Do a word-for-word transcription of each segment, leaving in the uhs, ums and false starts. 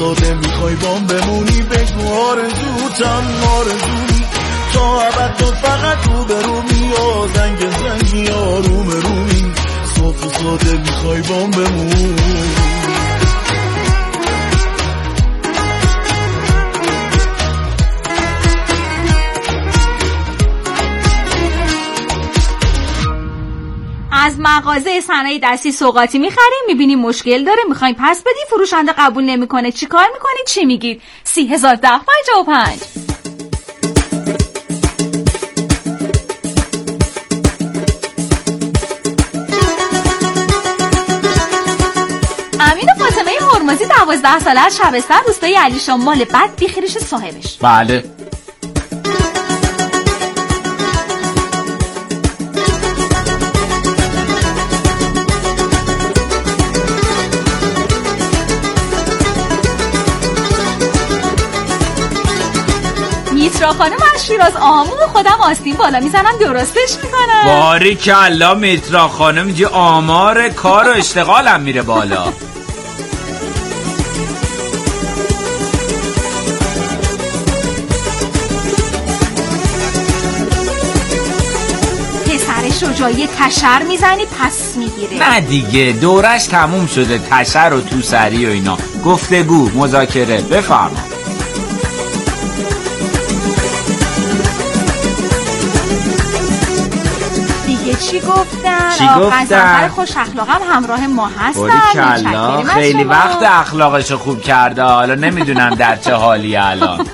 ساده میخوای بام بمونی بگو آرزوتم آرزومی تا ابد تو فقط رو به رو می و زنگ زنگی آروم رومی صاف و ساده میخوای بام بمونی. از مغازه صنایع دستی سوغاتی میخریم، میبینیم مشکل داره، میخوایم پس بدی، فروشنده قبول نمیکنه، چی کار میکنید؟ چی میگید؟ سی هزار ده پنجاه و پنج. امین و فاطمه هرمزی دوازده ساله از شبستر روستای علیشان مال بد بیخیرش صاحبش. بله. میترا خانم از شیراز آمون خودم آستین بالا میزنم درستش میکنم. باریکلا میترا خانم جی، آمار کار و اشتغالم میره بالا. پسر شجاعی تشر میزنی پس میگیره. نه دیگه دورش تموم شده، تشر و تو سری و اینا، گفتگو مذاکره. بفرما. چی گفتن؟ چی گفتن؟ خوش اخلاقم همراه ما هستن. باریکلا خیلی وقت اخلاقشو خوب کرده، حالا نمیدونم در چه حالی الان.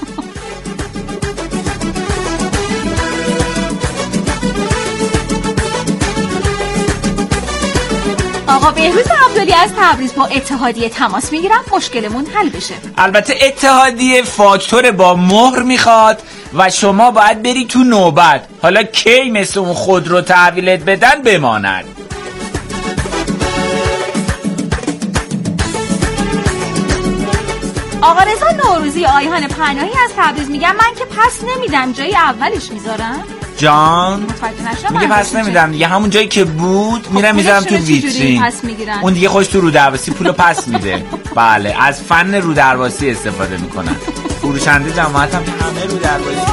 آقا بهروز عبدالی از تبریز با اتحادیه تماس میگیرم مشکلمون حل بشه. البته اتحادیه فاکتور با مهر میخواد و شما باید بری تو نوبت. حالا کی مثل اون خودرو تحویلت بدن بماند. آقا رضا نوروزی آیهان پناهی از تبریز میگم من که پس نمیدم، جای اولش میذارم. جان میگه پس نمیدم دیگه، همون جایی که بود میرم میذارم تو ویترین. اون دیگه خوش تو رودرواسی پولو پس میده. بله از فن رودرواسی استفاده میکنن فروشنده جماعت هم که همه رودرواسی.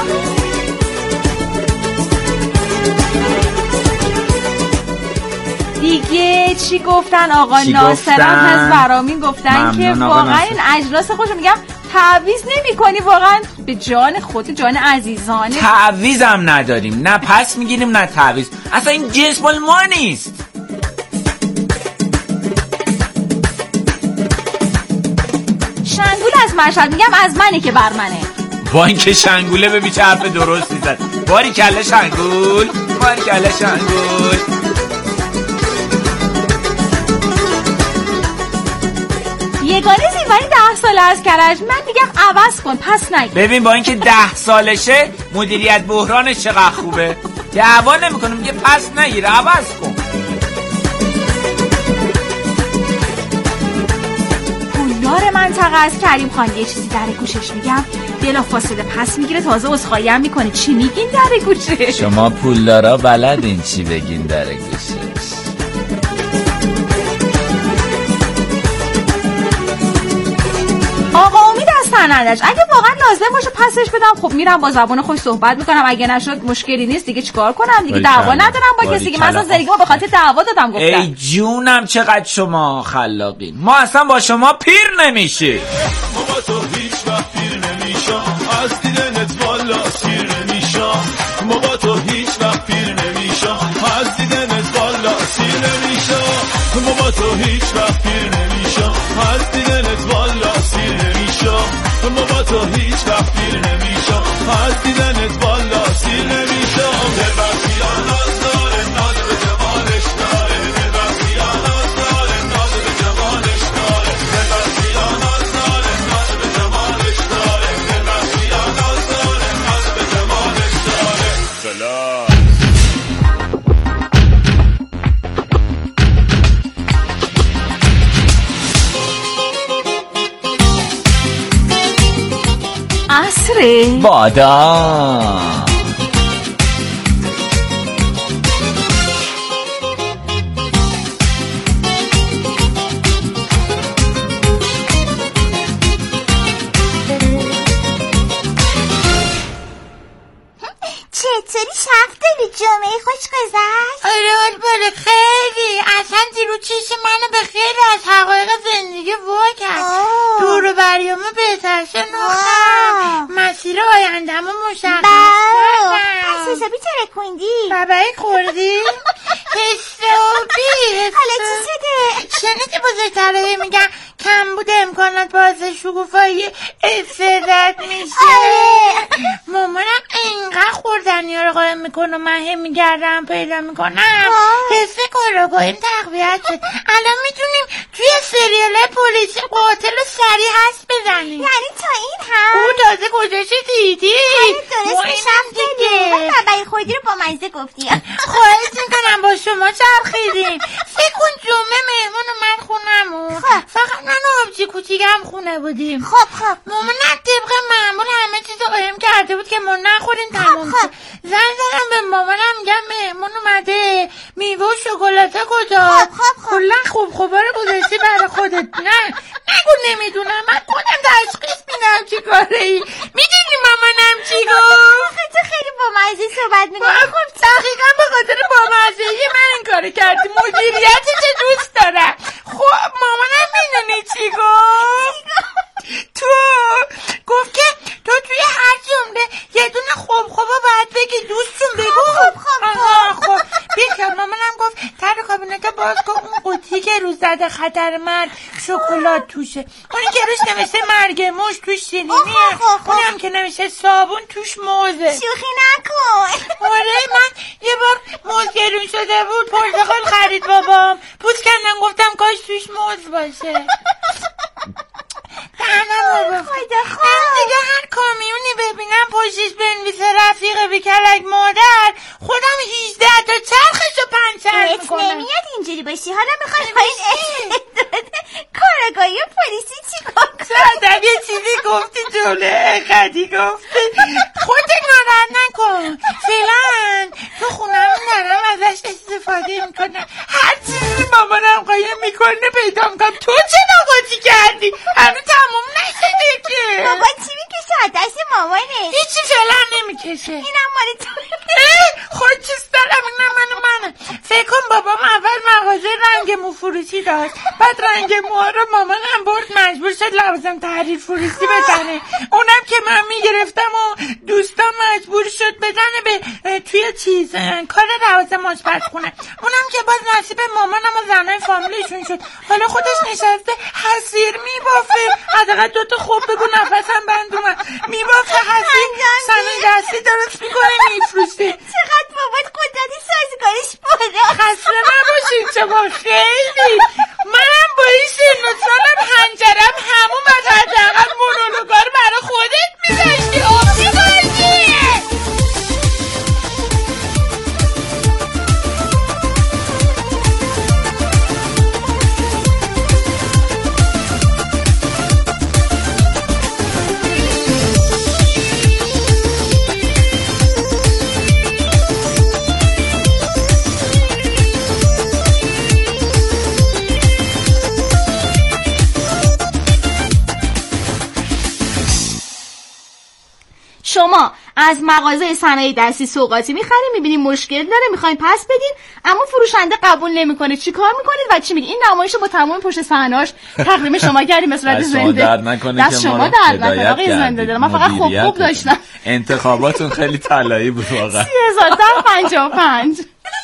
دیگه چی گفتن؟ آقا ناصرم از برامین گفتن که واقعا این اجلاس خوش میگم تعویض نمی کنی، واقعا به جان خود جان عزیزانه. تعویض هم نداریم، نه پس میگیریم نه تعویض، اصلا این جنس مال ما نیست. شنگول از مشهد میگم از منه که بر منه. با اینکه شنگوله به بیچه حرف درست میزد. باری کله شنگول، باری کله شنگول. یگانه زیبایی ده ساله از کرج، من میگم عوض کن پس نگیر. ببین با اینکه ده سالشه مدیریت بحرانش چقدر خوبه، دعوا نمیکنه، میگه پس نگیر عوض کن. پولدار منطقه از کریم خان یه چیزی در گوشش میگم بلافاصله پس میگیره، تازه عذرخواهی هم میکنه. چی میگین در گوشش؟ شما پولدارا بلدین چی بگین در گوشش. آقا امید از سنندج اگه واقعا لازم باشه پسش بدم خب میرم با زبان خوش صحبت میکنم، اگه نشد مشکلی نیست دیگه چیکار کنم دیگه، دعوا ندارم با کسی که مثلا زندگیمو به خاطر دعوا دادم گفتم. ای جونم چقدر شما خلاقین، ما اصلا با شما پیر نمیشه. ما با تو هیچ وقت پیر نمیشم، از دیدنت والا سیر نمیشم. ما با تو هیچ وقت پیر نمیشم، از دیدنت والا سیر نمیشم. ما با تو هیچ وقت پیر نمیشم، از دیدنت والا سیر نمیشم. ما با تو هیچ وقت پیر نمیشم، از دیدنت والا سیر نمیشم. دلبستی ناز داره، ناز به جمالش داره. دلبستی ناز داره، ناز به جمالش داره. دلبستی ناز داره، ناز به جمالش داره. دلبستی ناز داره، ناز به جمالش داره. خلاص عصره بادام. خیلی شف داری. جمعه خوش گذشت؟ آره بله خیلی. اصلا دیرو چشم منو به خیلی از حقایق زندگی وا کرد. دور و بریامو بهتر شناختم، مسیر آینده‌مو مشخص کردم. پس حسابی ترکوندی؟ بابایی خوردی؟ حسابی حالا چی شده؟ شنیدی بزرگتره میگن کم بوده امکانات باعث شکوفایی استعداد میشه. مامانم اینقدر خوردنی ها رو قایم میکنه من هم میگردم پیدا میکنم حس کاراگاهیم تقویت شد. الان میتونیم توی سریال پلیسی قاتل سریع هست بزنیم. یعنی تا این هم؟ او تازه کجاش دیدی؟ درست میشم دیگه. بابایی خودی رو با مزه گفتی. خواهش میکنم با شما چرخیدیم. فکر کن جمعه مهمون اومد خونمون، فقط من و آبجی کوچیکم خونه بودیم. خب خب مامانم طبق معمول همه چیز رو قایم کرده بود که ما نخوریم تمام شد. زنگ زدم به مامانم میگم مهمون اومده، میوه و شکلاته کجا؟ خب خب کلا خوب خوبا رو گذاشتی برای خودت. نه نگو نمیدونم، من خودم تشخیص میدم چی کاره ای. میدونی مامانم چی گفت؟ تو خیلی با مزه صحبت میکنی. خب دقیقا به خاطر با مزه‌ای من این کاری کردی. مدیریتی چه دوست دارم. خب مامانم میدونی چی گفت؟ تو گفت که تو توی هر جمله یه دونه خوب خوبا باید بگی. دوستون بگو. خب خب خب بیکن. مامانم گفت تر کابینت باز کن اون قوطی که روز زده خطر مرگ شکلات توشه، اونی که روش نوشته مرگ موش توش شیرینیه، اونی هم که نوشته صابون توش موزه. شوخی نکن. آره من یه بار موز گرون شده بود پرتقال خرید بابام، پوست کندم گفتم کاش توش موز باشه. دهنم رو خدا خود. دیگه هر کامیونی ببینم پشتش بنویسه رفیق بیکلک مادر خودم هجده تا چرخشو پنچر میکنم. نمیاد اینجوری باشی. حالا میخوای با این کارگاهی پلیسی چی کار کنی؟ سادم یه چیزی گفتی جوله خدی گفتی خودت ناراحت نکن. فعلا تو خونم دارم ازش استفاده میکنم. هر چیزی مامانم قایم میکنه پیدا میکنم. تو چه نقاطی کردی؟ هنو تموم نشده که. بابا چی میکشه دست مامانه؟ هیچی فعلا نمیکشه. اینم مال تو. خود چیز دارم اینم منو منه. فکر کن بابام اول مغازه رنگ مو فروشی داشت، بعد رنگ موها رو مامانم برد مجبور شد لوازم تحریر فروشی بزنه. اونم که من میگرفتم و دوستان مجبور شد بزنه به توی چیز کار لوازم آشپزخونه. اونم که باز نصیب مامانم و زنای فامیلشون شد. حالا خودش نشسته حسیر میبافه. حداقل دوتا خوب بگو نفسم بند اومد. میبافه حسیر صنایع دستی درست میکنه میفروشه. چقدر بابات قدرت سازگاریش بالا. خسته نباشید شما خیلی. منم با این سن و سالم هنجرم همون و حداقل مونولوگا رو برای خودت میذاشتی. آب می‌خوردی. شما از مغازه صنایع دستی سوغاتی میخرین، میبینین مشکل داره میخواین پس بدین، اما فروشنده قبول نمیکنه. چیکار میکنید و چی میگید؟ این نمایش با تمام پشت صحنه‌اش تقدیم شما کردیم به صورت زنده. دست شما درد نکنه آقای زنده دل. من فقط خوب خوب داشتم. انتخاباتون خیلی طلایی بود واقعا. سی هزار تا پنجاه و پنج.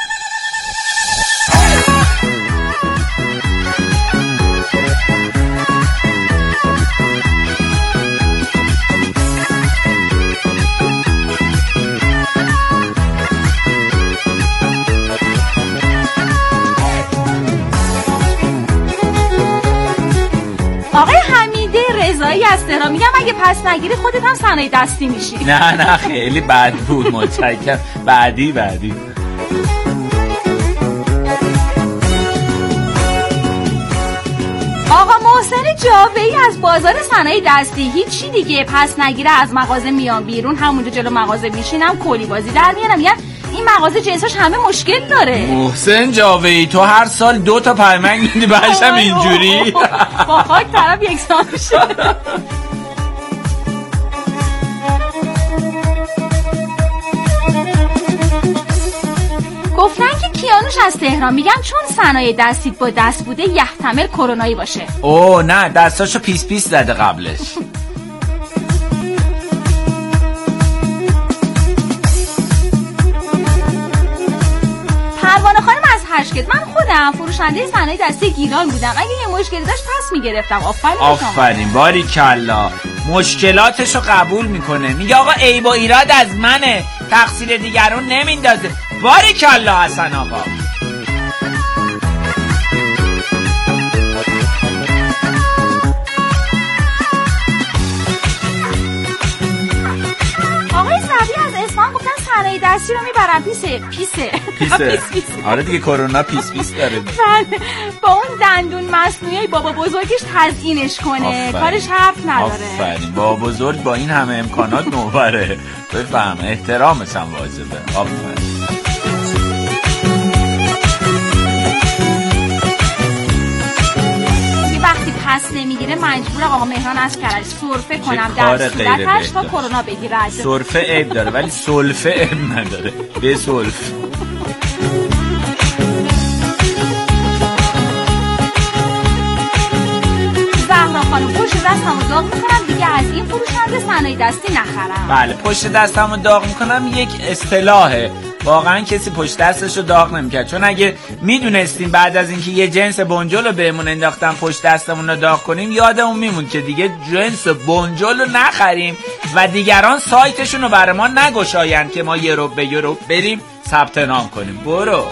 آقای حمیده رضایی از تهران میگم اگه پس نگیری خودت هم صنایع دستی میشی. نه نه خیلی بد بود. متشکرم. بعدی بعدی آقا محسن جاوی از بازار صنایع دستی هیچی دیگه پس نگیره از مغازه میام بیرون، همونجا جلو مغازه میشینم کلی بازی در میارم. میگن این مغازه جنساش همه مشکل داره. محسن جاوی تو هر سال دو تا پرمنگ میدی بعدش هم اینجوری با خاک طرف یکسان میشه. از تهران میگم چون صنایع دستیت با دست بوده یحتمل کرونایی باشه. اوه نه دستاشو پیس پیس زده قبلش. پروانه خانم از هشکت، من خودم فروشنده صنایع دستی گیلان بودم، اگه یه مشکلی داشت پس میگرفتم. آفرین آفرین باریکلا، مشکلاتشو قبول میکنه، میگه آقا عیب و ایراد از منه، تقصیر دیگرون نمیندازه. باریکلا حسن آقا. آقای صبری از اصفهان گفتن صنایع دستی رو میبرن پیسه پیسه پیسه پیس پیس. آره دیگه کرونا پیس پیس داره. بله با اون دندون مصنوعی بابا بزرگش تزیینش کنه، کارش حرف نداره. آفرین بابا بزرگ با این همه امکانات نوبره، بفهم احترامش هم واجبه. آفرین. پس نمیگیره مجبور آقا مهران از کرج سرفه کنم در صورتش تا کرونا بگیرد. سرفه عیب داره ولی سلفه عیب نداره. به سلف زهرا خانم پشت دستمو داغ میکنم دیگه از این فروشنده صنایع دستی نخرم. بله پشت دستمو داغ میکنم یک اصطلاحه، واقعا کسی پشت دستشو داغ نمیکرد، چون اگه میدونستیم بعد از اینکه یه جنس بنجل رو بهمون انداختن پشت دستمون رو داغ کنیم یادمون میمون که دیگه جنس بنجل رو نخریم و دیگران سایتشون رو برای ما نگشاین که ما یه رو به یه رو بریم ثبت نام کنیم. برو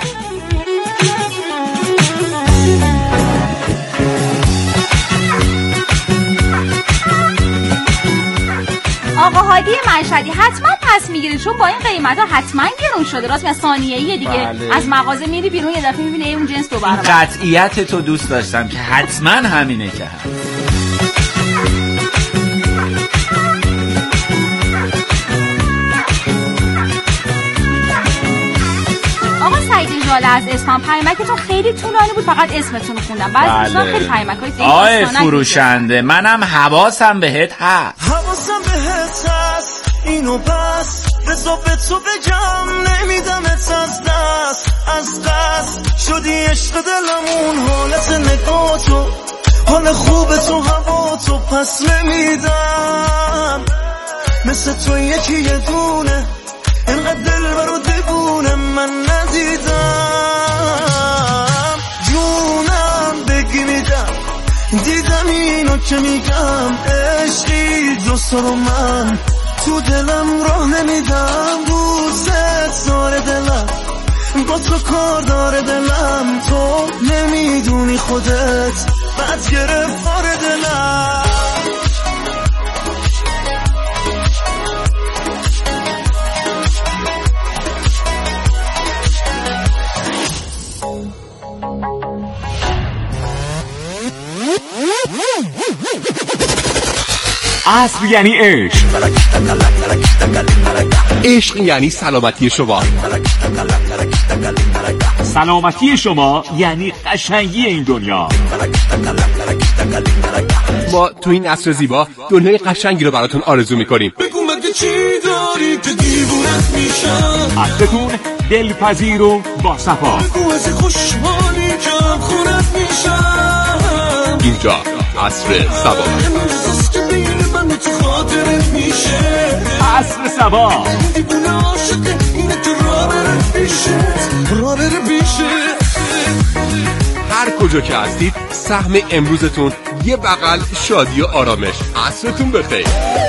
آقا هادی مشهدی حتما پس میگیرید چون با این قیمت ها حتما گرون شده. راست میگه ثانیه‌ایه دیگه. بله. از مغازه میری بیرون یه دفعه میبینی اون جنس دو برابر. قطعیت تو دوست داشتم که حتما همینه که هست. آقا سعید ژاله از اصفهان پیامکتون خیلی طولانی بود، فقط اسمتون رو خوندم. بعضی دوستان خیلی پیامکای دیگه آی فروشنده منم حواسم بهت هست. حواسم بهت هست اینو بس بذار به تو بگم نمیدم ات از دست از قصد شدی عشق دلمون حالت نگاه تو حال خوب تو هوا تو پس نمیدم مثل تو یکی یه دونه اینقدر دل برو دیوونه من ندیدم جونم بگی میدم دیدم اینو که میگم عشقی دوست رو من تو دلم راه نمیدم دوست داره دلم با تو کار داره دلم تو نمیدونی خودت بد گرفتار دلم عصر یعنی عشق، عشق یعنی سلامتی شما، سلامتی شما یعنی قشنگی این دنیا. ما تو این عصر زیبا دنیای قشنگی رو براتون آرزو میکنیم. بگو مگه چی داری که دیوونت میشم، عصرتون دلپذیر و با صفا. بگو از خوشحالی که خونت میشم. اینجا عصر صبا، عصر صبا. هر کجا که هستید سهم امروزتون یه بغل شادی و آرامش. عصرتون بخیر.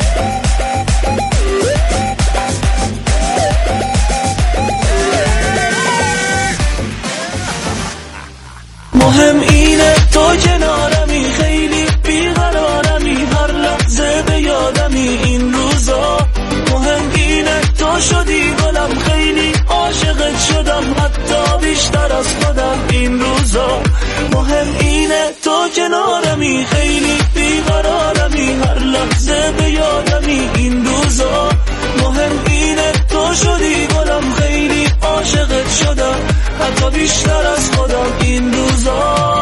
مهم اینه تو کنارمی خیلی بیقرارمی هر لحظه به یادمی این روزا. مهم اینه تو شدی گلم خیلی عاشقت شدم حتی بیشتر از خودم این روزا. مهم اینه تو کنارمی خیلی بیقرارمی هر لحظه به یادمی این روزا. مهم اینه تو شدی گلم خیلی عاشقت شدم حتی بیشتر از خودم این روزا.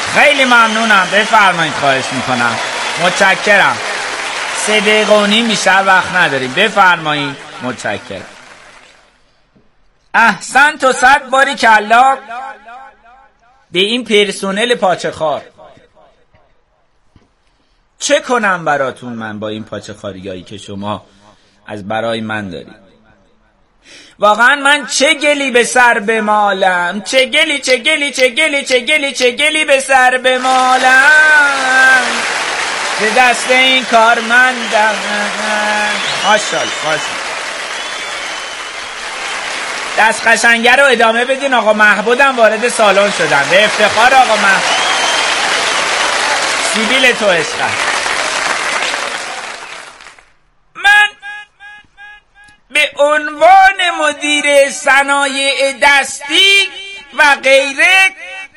خیلی ممنونم، بفرمایید. خواهش میکنم، متشکرم. سه دقیقه و نیم بیشتر وقت نداریم، بفرمایید. متشکرم. احسن تو صد باری کلا به این پرسونل پاچه خار. چه کنم براتون من با این پاچه خاریایی که شما از برای من دارید؟ واقعا من چه گلی به سر بمالم، چه گلی چه گلی چه گلی چه گلی چه گلی به سر بمالم به دست این کارمندم. ماشاءالله ماشاءالله. دست قشنگه رو ادامه بدین. آقا محبودم وارد سالن شدن. به افتخار آقا محبود. سیبیل تو عشقم. من به عنوان مدیر صنایع دستی و غیره،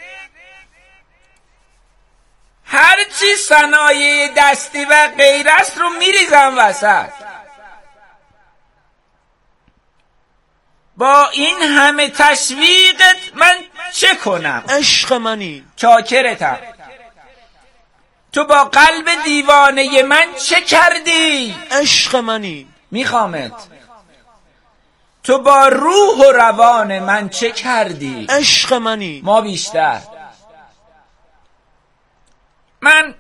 هرچی صنایع دستی و غیره است رو میریزم وسط. با این همه تشویقت من چه کنم؟ عشق منی، چاکرتم. تو با قلب دیوانه من چه کردی؟ عشق منی، میخوامت. تو با روح و روان من چه کردی؟ عشق منی، ما بیشتر. من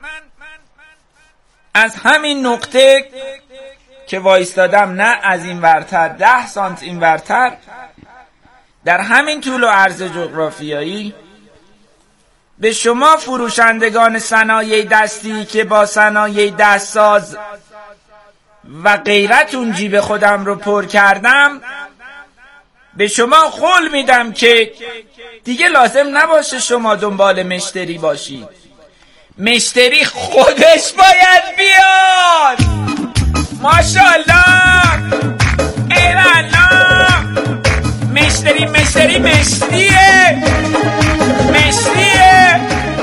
از همین نقطه که وایستادم، نه از این ورتر، ده سانت این ورتر، در همین طول و عرض جغرافیایی، به شما فروشندگان صنایع دستی که با صنایع دستساز و غیرتون جیب خودم رو پر کردم، به شما قول میدم که دیگه لازم نباشه شما دنبال مشتری باشید. مشتری خودش باید بیاد. ماشاءالله، ایوالله. مشتری مشتری مشتریه مشتریه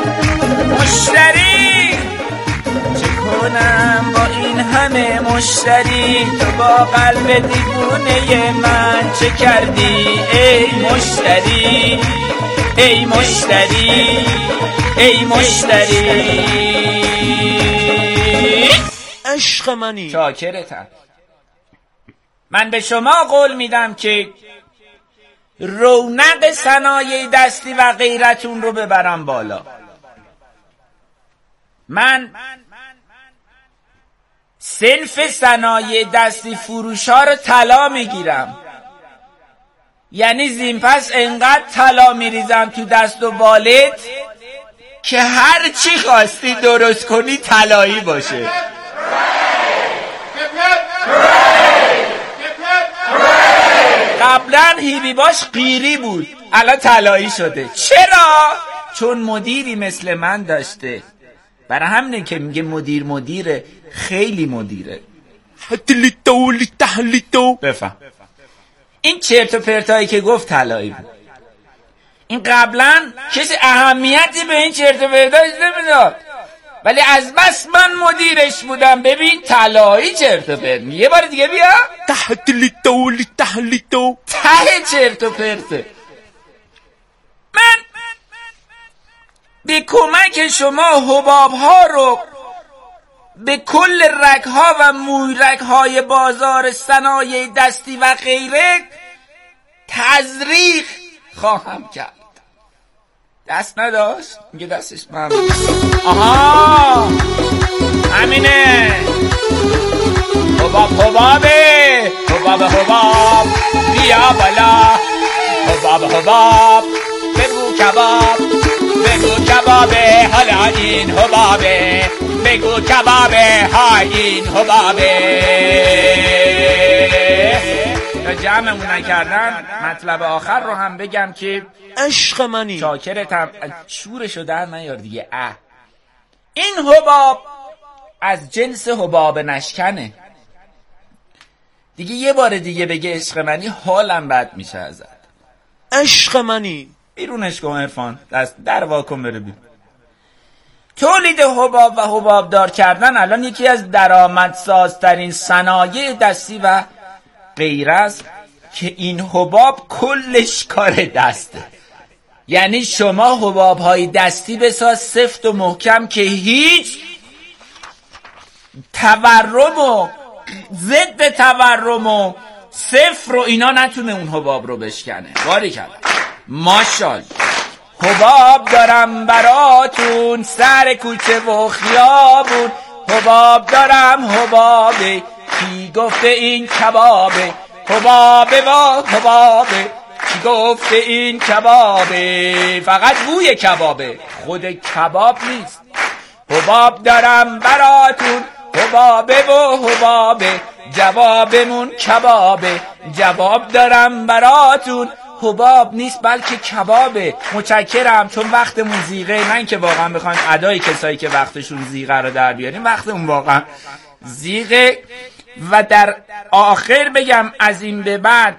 مشتری. چه کنم با این همه مشتری؟ تو با قلب دیوونه من چه کردی؟ ای مشتری ای مشتری ای مشتری. عشق منی، چاکرتم. من به شما قول میدم که رونق صنایع دستی و غیرتون رو ببرم بالا. من سلف صنایع دستی فروش ها رو طلا میگیرم. یعنی زین پس انقدر طلا میریزم تو دست و بالت که هر چی خواستی درست کنی طلایی باشه. قبلا هیبی باش قیری بود، الان طلایی شده. چرا؟ چون مدیری مثل من داشته. برای همینه که میگه مدیر مدیره، خیلی مدیره. حتلیتو لیتحلیتو. بفهم. این چرت و پرتایی که گفت طلایی بود. این قبلا کسی اهمیتی به این چرت و پرتایش نمیداد، ولی از بس من مدیرش بودم ببین طلایی چرت و پرت. یه بار دیگه بیا. تحتلیتو لیتحلیتو. ته چرت و پرته. من به کمک شما حباب ها رو به کل رگ ها و موی رگ های بازار صنایع دستی و غیره تزریق خواهم کرد. دست نداشت؟ میگه دستش ممنون. آها همینه. حباب حبابه حباب حباب بیا بالا. حباب حباب بگو کباب بگو کبابه حالا این حبابه بگو کبابه های این حبابه. تا جمعمون نکردن مطلب آخر رو هم بگم که عشق منی، چاکرتم. شورشو در نیار دیگه. اه این حباب از جنس حباب نشکنه دیگه. یه بار دیگه بگه عشق منی حالم بد میشه ازت. عشق منی. بیرونش کن عرفان، دست در واکن بره بیرون. تولید حباب و حباب دار کردن الان یکی از درآمدسازترین صنایع دستی و غیره است که این حباب کلش کار دسته. یعنی شما حباب‌های دستی بساز سفت و محکم که هیچ تورم و ضد تورم و صفر و اینا نتونه اون حباب رو بشکنه. باریکلا ماشاءالله. حباب دارم براتون سر کوچه و خیابون، حباب دارم حبابه کی گفته این کبابه، حبابه و حبابه کی گفته این کبابه، فقط بوی کبابه خود کباب نیست. حباب دارم براتون حبابه و حبابه جوابمون کبابه، جواب دارم براتون حباب نیست بلکه کبابه. متشکرم چون وقتمون زیغه، نه اینکه واقعا بخوایم ادای کسایی که وقتشون زیغه رو در بیاریم، وقتمون واقعا زیغه. و در آخر بگم از این به بعد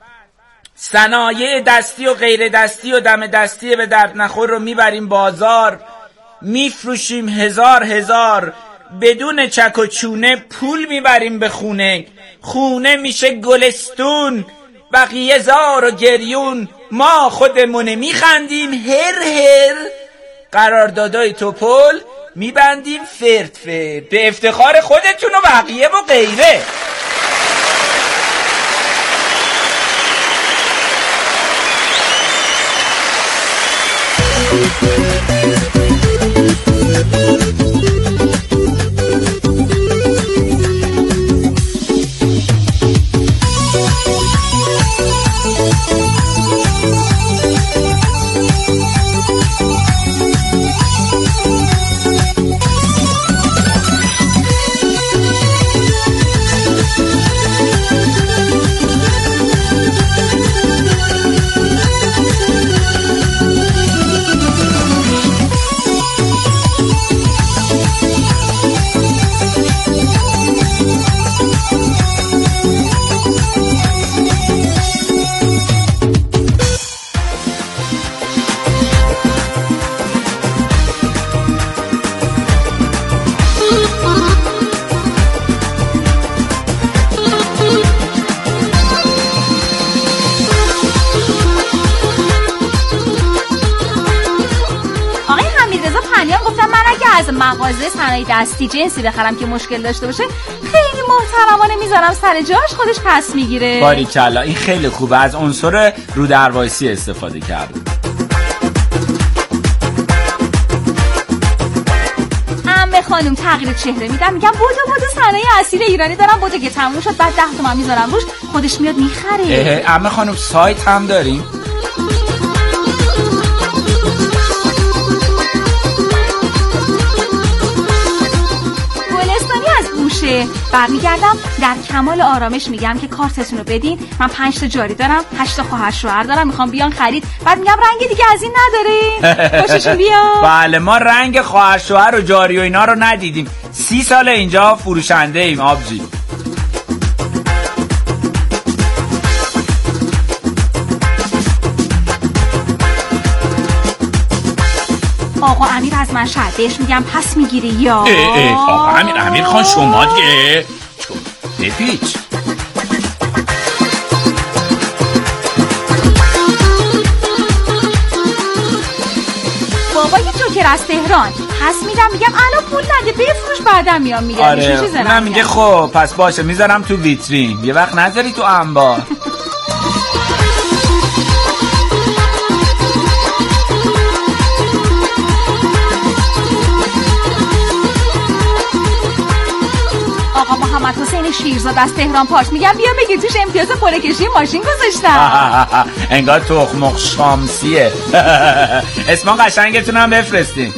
صنایع دستی و غیر دستی و دم دستی به درد نخور رو میبریم بازار، میفروشیم هزار هزار، بدون چک و چونه پول میبریم به خونه، خونه میشه گلستون، بقیه زار و گریون، ما خودمونه میخندیم هر هر، قراردادای توپل میبندیم فرد فرد به افتخار خودتون و بقیه و غیره. از مغازه صنایع دستی جنسی بخرم که مشکل داشته باشه خیلی محترمانه میذارم سر جاش، خودش پس میگیره. باریکلا این خیلی خوبه، از عنصر رو درواسی استفاده کرده. عمه خانم تغییر چهره میدم، میگم بودو بودو صنایع اصیل ایرانی دارم، بودو که تموم شد بعد ده تومن میذارم روش، خودش میاد میخره. عمه خانم سایت هم داریم؟ برمیگردم در کمال آرامش میگم که کارتتون رو بدین، من پنج تا جاری دارم، هشت تا خواهر شوهر دارم، میخوام بیان خرید. بعد میگم رنگ دیگه از این ندارین خوششون بیاد. بله ما رنگ خواهر شوهر و جاری و اینا رو ندیدیم، سی سال اینجا فروشنده ایم آبجی. آقا امیر از من شاید بهش میگم پس میگیری یا اه اه آقا امیر امیر خان شما دیگه بپیچ. بابا یه جوکر از تهران پس میدم، میگم الان پول نده بفروش بعدم میام میگم. آره اونم میگه خب پس باشه میذارم تو ویترین، یه وقت نذاری تو انبار. محمد حسین شیرزاد از تهران پارس میگم بیا بگیر توش امتیاز قرعه کشی ماشین گذاشتم. انگار تخم شامسیه. اسم قشنگتون هم بفرستین.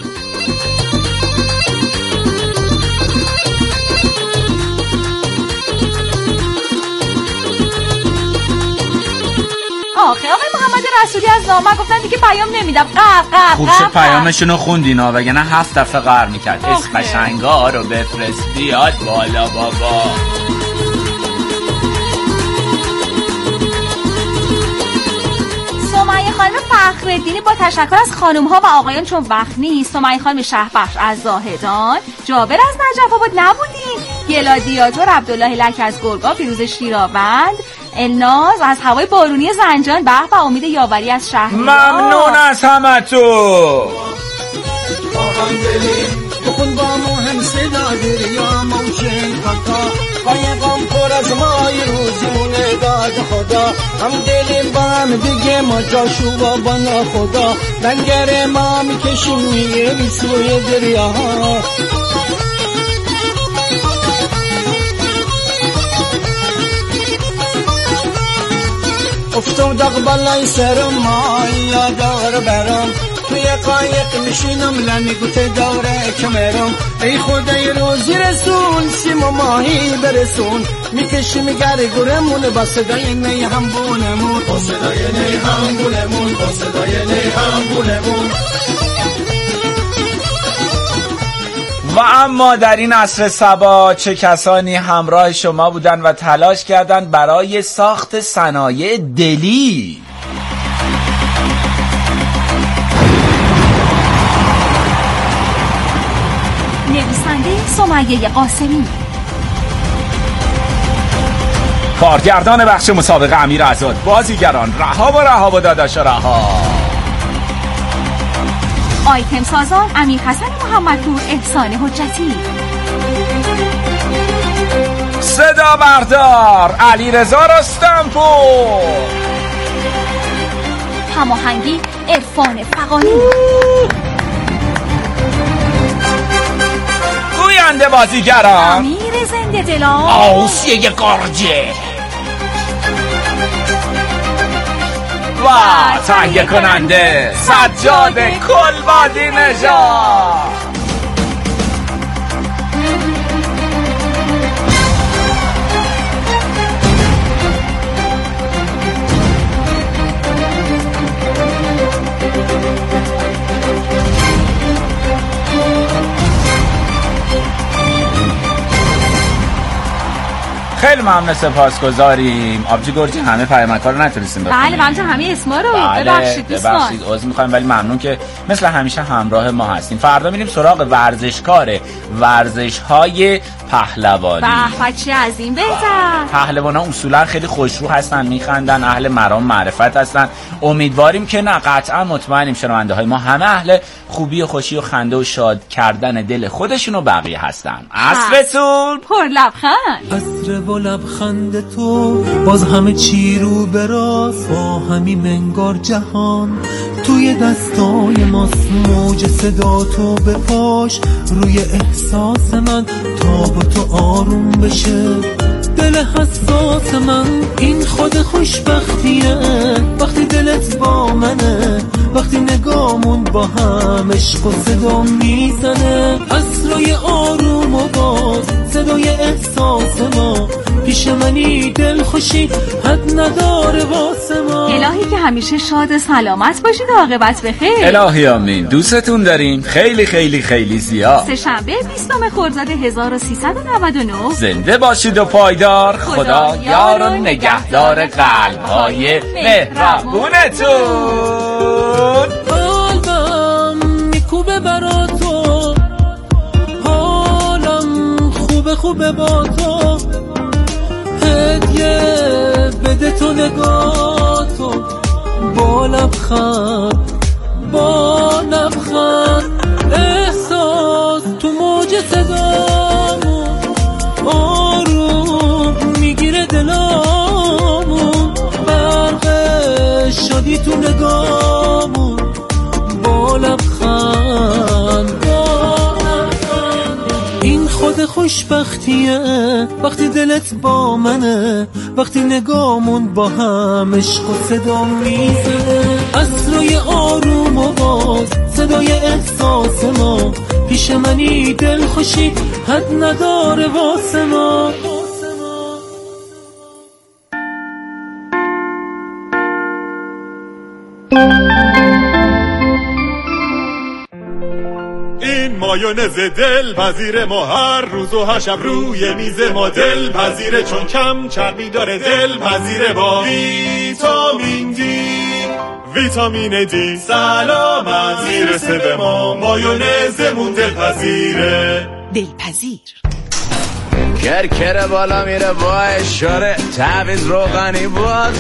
آخه آقای محمد رسولی از نامه گفتن دیگه پیام نمیدم. قر قر خوب شد پیامشونو خوندینا وگرنه هفت دفعه قر میکرد. اس قشنگا رو بفرست بیاد بالا بابا. سمیه خانم فخرالدینی با تشکر از خانم ها و آقایان چون وقت نیست، سمیه خانم شهربخش از زاهدان، جابر از نجف آباد نبودین، گلادیاتور عبدالله لک از گرگا، فیروز شیراوند، الناز از هوای بارونی زنجان. به به امید یاوری از شهر. ممنون از همه تو. بخون با مو هم صدا دریا موشن خطا قایقم پر از مای روزمونه داد خدا هم دلیم با هم دیگه ما جاشو با بنا خدا لنگر ما میکشیم میری سوی دریا افتادق بالای سرم ما یادار برام توی قایق میشینم لنگوت دوره کمرم ای خدای روزی رسون سیم و ماهی برسون میکشیم گرگورمون با صدای نی هم بونمون با صدای نی هم بونمون با صدای نی هم بونمون. و اما در این عصر صبا چه کسانی همراه شما بودن و تلاش کردند برای ساخت صنایع دلی. نویسنده سمیه قاسمی، کارگردان بخش مسابقه امیر عزاد، بازیگران رهاب و رهاب و داداش رها، آیتم سازان امیر حسن محمدپور، احسان حجتی، صدا بردار علی رضا رستمپور، هماهنگی عرفان فغانی، گوینده بازیگران امیر زنده دلان، آوسیه قارجه و تهیه کننده سجاد کلبادی نژاد. خیلی ممنون، سپاسگزاریم. آبجی گرجی همه پیامک‌ها رو نتونستیم بخونیم. بله، من همه اسما رو بله، ببخشید دوستان. ببخشید عذر می‌خوایم، ولی ممنون که مثل همیشه همراه ما هستیم. فردا میریم سراغ ورزشکار ورزش‌های پهلوانی. به چه از این بهتر. پهلوان‌ها اصولا خیلی خوشرو هستن، میخندن، اهل مرام معرفت هستن. امیدواریم که نه، قطعا مطمئنیم شنونده‌های ما همه اهل خوبی و خوشی و خنده و شاد کردن دل خودشون و بقیه هستن. عصرتون پر لبخند. عصر و لبخند تو باز همه چی رو براست، با همین منگار جهان توی دستای ماست. موج صدا تو بپاش روی احساس من تا با تو آروم بشه دل حساس من. این خود خوشبختیه وقتی دلت با منه، وقتی نگامون با هم عشق و صدا میزنه. عصرای آروم و باز صدای احساس ما، پیش منی دل خوشی حد نداره واسه ما. الهی که همیشه شاد سلامت باشید و عاقبت بخیر. الهی آمین. دوستتون داریم خیلی خیلی خیلی زیاد. سه شنبه بیستم خرداد هزار و سیصد و نود و نه. زنده باشید و پایدار. خدا, خدا یار و نگهدار قلب‌های مهربونتون. قلبم میکوبه برا تو، حالم خوبه خوبه با تو، هدیه بده تو نگاه تو، با لبخند با لبخند احساس تو موج صدامون آروم میگیره دلامون، برق شادی تو نگامون با لبخند با لبخند. این خود خوشبختیه وقتی دلت با منه، وقتی نگامون با هم عشق و صدا میزنه. عصرای آروم و باز صدای احساس ما، پیش منی دل خوشی حد نداره واسه ما. این مایونز دل پذیر ما هر روز و هر شب روی میز ما دل پذیره، چون کم چربی داره دل پذیره با ویتامین دی. ویتامین دی سلامت میرسه به ما، مایونزمون دل پذیره. دلپذیر کرکره بالا میره با اشاره تعویض روغنی باز